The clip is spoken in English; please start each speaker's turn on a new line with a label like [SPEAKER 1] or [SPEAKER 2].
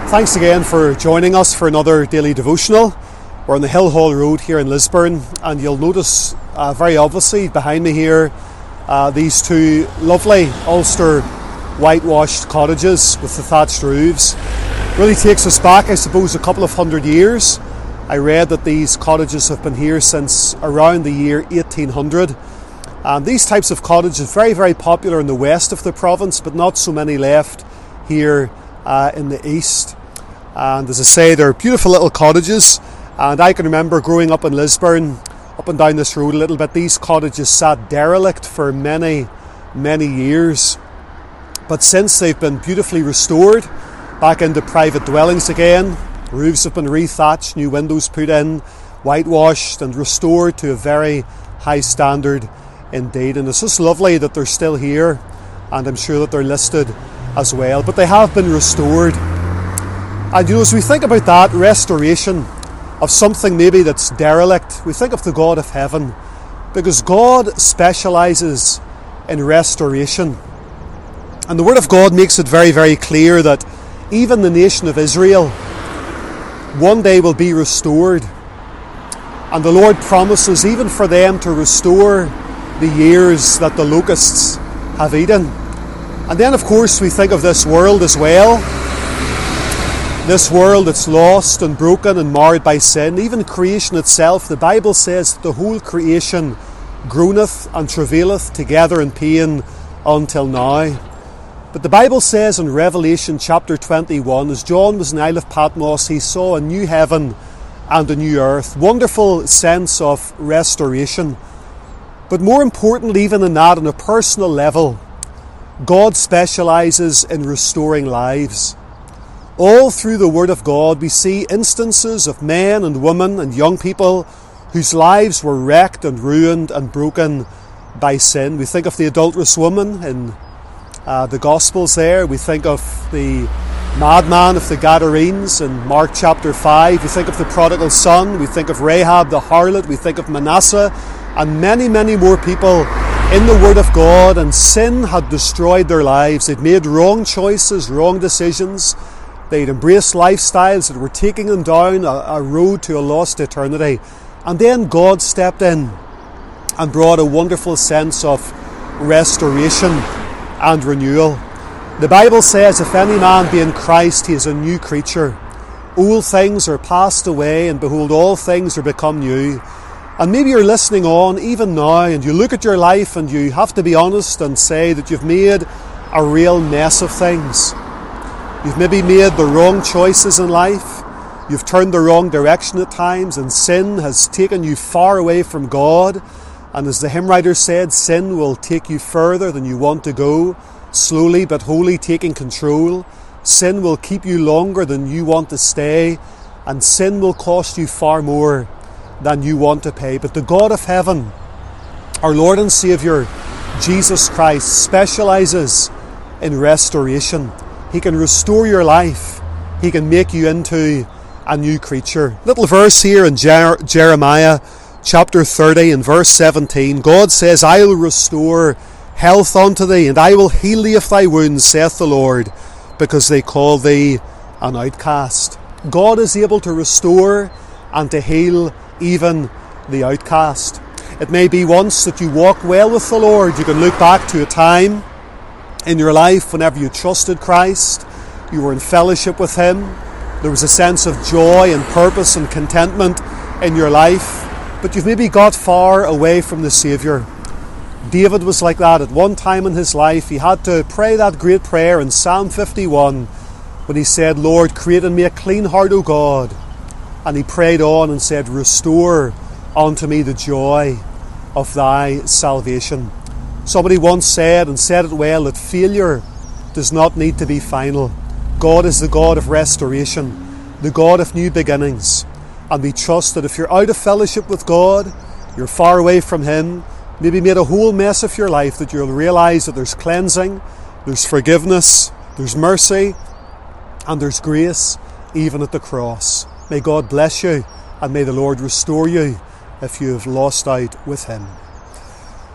[SPEAKER 1] Thanks again for joining us for another daily devotional. We're on the Hillhall Road here in Lisburn, and you'll notice very obviously behind me here these two lovely Ulster whitewashed cottages with the thatched roofs. Really takes us back, I suppose, a couple of hundred years. I read that these cottages have been here since around the year 1800. And these types of cottages are very, very popular in the west of the province, but not so many left here in the east. And as I say, they're beautiful little cottages, and I can remember growing up in Lisburn, up and down this road a little bit, these cottages sat derelict for many, many years. But since they've been beautifully restored back into private dwellings again, roofs have been rethatched, new windows put in, whitewashed and restored to a very high standard indeed. And it's just lovely that they're still here, and I'm sure that they're listed as well, but they have been restored. And as we think about that restoration of something maybe that's derelict, we think of the God of heaven, because God specialises in restoration. And the Word of God makes it very, very clear that even the nation of Israel one day will be restored. And the Lord promises even for them to restore the years that the locusts have eaten. And then, of course, we think of this world as well. This world that's lost and broken and marred by sin. Even creation itself, the Bible says that the whole creation groaneth and travaileth together in pain until now. But the Bible says in Revelation chapter 21, as John was in the Isle of Patmos, he saw a new heaven and a new earth. Wonderful sense of restoration. But more importantly, even than that, on a personal level, God specialises in restoring lives. All through the Word of God, we see instances of men and women and young people whose lives were wrecked and ruined and broken by sin. We think of the adulterous woman in the Gospels there. We think of the madman of the Gadarenes in Mark chapter 5. We think of the prodigal son. We think of Rahab the harlot. We think of Manasseh and many, many more people in the Word of God. And sin had destroyed their lives. They'd made wrong choices, wrong decisions. They'd embraced lifestyles that were taking them down a road to a lost eternity. And then God stepped in and brought a wonderful sense of restoration and renewal. The Bible says, if any man be in Christ, he is a new creature. Old things are passed away, and behold, all things are become new. And maybe you're listening on even now, and you look at your life and you have to be honest and say that you've made a real mess of things. You've maybe made the wrong choices in life. You've turned the wrong direction at times, and sin has taken you far away from God. And as the hymn writer said, sin will take you further than you want to go, slowly but wholly taking control. Sin will keep you longer than you want to stay, and sin will cost you far more than you want to pay. But the God of heaven, our Lord and Saviour, Jesus Christ, specialises in restoration. He can restore your life. He can make you into a new creature. Little verse here in Jeremiah chapter 30 and verse 17. God says, I will restore health unto thee, and I will heal thee of thy wounds, saith the Lord, because they call thee an outcast. God is able to restore and to heal even the outcast. It may be once that you walk well with the Lord. You can look back to a time in your life whenever you trusted Christ, you were in fellowship with Him, there was a sense of joy and purpose and contentment in your life, but you've maybe got far away from the Saviour. David was like that at one time in his life. He had to pray that great prayer in Psalm 51 when he said, Lord, create in me a clean heart, O God. And he prayed on and said, restore unto me the joy of thy salvation. Somebody once said, and said it well, that failure does not need to be final. God is the God of restoration, the God of new beginnings. And we trust that if you're out of fellowship with God, you're far away from Him, maybe made a whole mess of your life, that you'll realise that there's cleansing, there's forgiveness, there's mercy, and there's grace, even at the cross. May God bless you, and may the Lord restore you if you have lost out with Him.